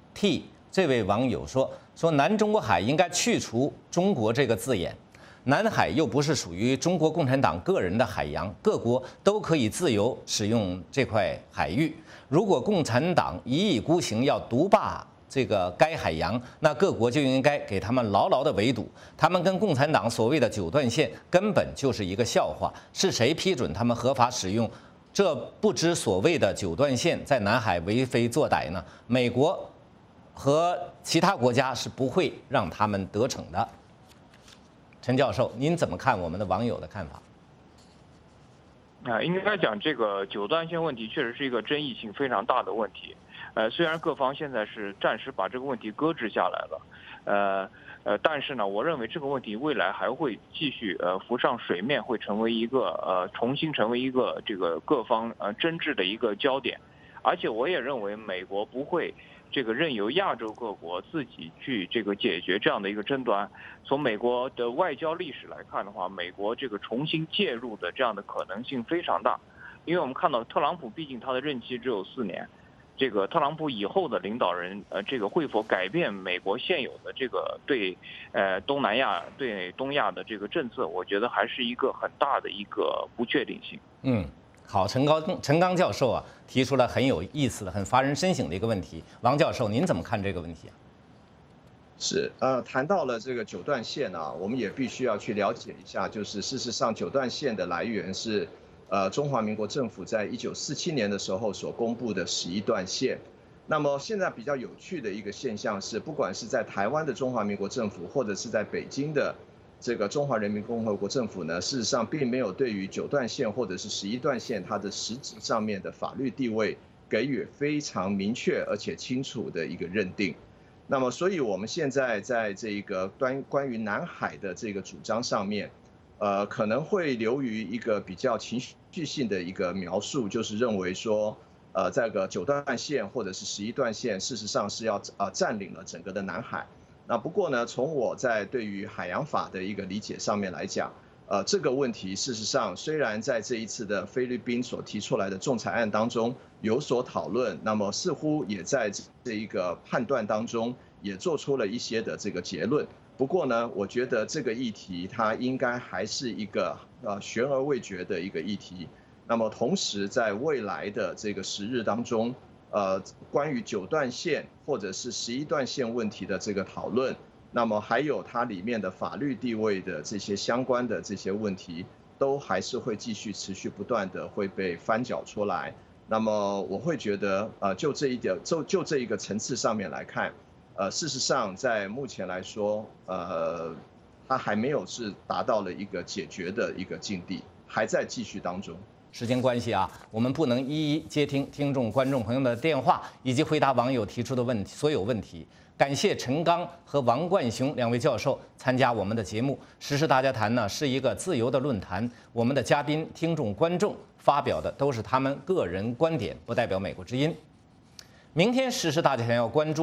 T 这位网友说：“说南中国海应该去除‘中国’这个字眼，南海又不是属于中国共产党个人的海洋，各国都可以自由使用这块海域。如果共产党一意孤行要独霸这个该海洋，那各国就应该给他们牢牢的围堵。他们跟共产党所谓的九段线根本就是一个笑话。是谁批准他们合法使用这不知所谓的九段线在南海为非作歹呢？美国和其他国家是不会让他们得逞的。”陈教授，您怎么看我们的网友的看法？ 啊，应该讲这个九段线问题确实是一个争议性非常大的问题。呃，虽然各方现在是暂时把这个问题搁置下来了，呃呃，但是呢，我认为这个问题未来还会继续呃浮上水面，会成为一个呃重新成为一个这个各方呃争执的一个焦点。而且我也认为美国不会这个任由亚洲各国自己去这个解决这样的一个争端。从美国的外交历史来看的话，美国这个重新介入的这样的可能性非常大，因为我们看到特朗普毕竟他的任期只有四年。这个特朗普以后的领导人，呃，这个会否改变美国现有的这个对，呃，东南亚、对东亚的这个政策，我觉得还是一个很大的一个不确定性。 嗯，好，陈刚陈刚教授啊，提出了很有意思的、很发人深省的一个问题。王教授，您怎么看这个问题啊？ 是，呃，谈到了这个九段线啊，我们也必须要去了解一下，就是事实上九段线的来源是。呃，中华民国政府在一九四七年的时候所公布的十一段线。那么现在比较有趣的一个现象是，不管是在台湾的中华民国政府，或者是在北京的这个中华人民共和国政府呢，事实上并没有对于九段线或者是十一段线它的实质上面的法律地位给予非常明确而且清楚的一个认定。那么，所以我们现在在这个关关于南海的这个主张上面。呃，可能会流于一个比较情绪性的一个描述，就是认为说，呃，这个九段线或者是十一段线，事实上是要呃占领了整个的南海。那不过呢，从我在对于海洋法的一个理解上面来讲，呃，这个问题事实上虽然在这一次的菲律宾所提出来的仲裁案当中有所讨论，那么似乎也在这一个判断当中也做出了一些的这个结论。不过呢，我觉得这个议题它应该还是一个呃悬而未决的一个议题。那么同时，在未来的这个时日当中，呃，关于九段线或者是十一段线问题的这个讨论，那么还有它里面的法律地位的这些相关的这些问题，都还是会继续持续不断的会被翻搅出来。那么我会觉得，呃，就这一点，就就这一个层次上面来看。呃，事实上，在目前来说，呃，它还没有是达到了一个解决的一个境地，还在继续当中。 时间关系啊，我们不能一一接听听众、观众朋友们的电话，以及回答网友提出的问题所有问题。感谢陈刚和王冠雄两位教授参加我们的节目。时事大家谈呢是一个自由的论坛，我们的嘉宾、听众、观众发表的都是他们个人观点，不代表美国之音。明天时事大家谈要关注。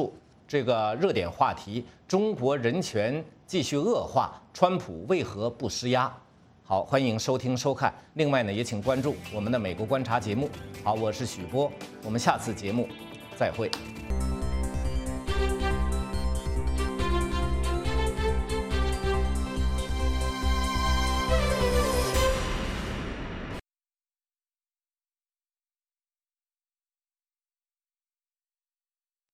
这个热点话题：中国人权继续恶化，川普为何不施压？好，欢迎收听收看。另外呢，也请关注我们的美国观察节目。好，我是许波，我们下次节目再会。